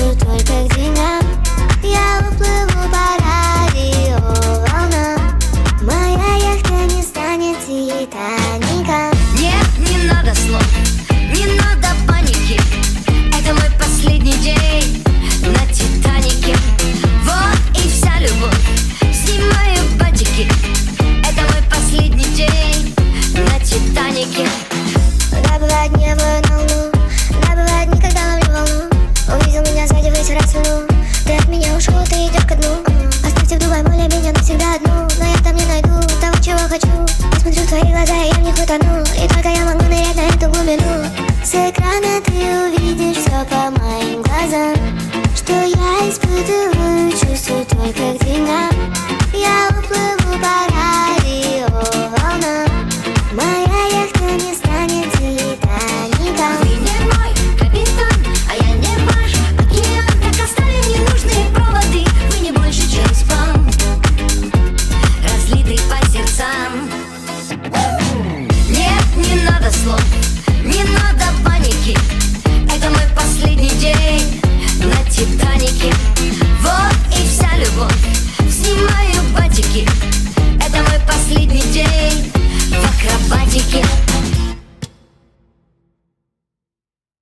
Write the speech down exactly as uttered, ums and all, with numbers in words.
чувствую только к деньгам. Я уплыву по радиоволнам. Моя яхта не станет Титаником. Нет, не надо слов, не надо паники. Это мой последний день на Титанике. Вот и вся любовь, снимаю батики. Это мой последний день на Титанике. Да, бывает, не на луну. Да, бывает, никогда ловлю волну. Увидел меня сзади, вытирать слюну. Ты от меня ушел, ты идешь ко дну. Оставьте в Дубай, моля меня навсегда одну. Но я там не найду того, чего хочу. Я смотрю в твои глаза, и я в них утону. И только я могу нырять на эту глубину. С экрана ты увидишь все по моим глазам. Что я испытываю, чувствую только к деньгам.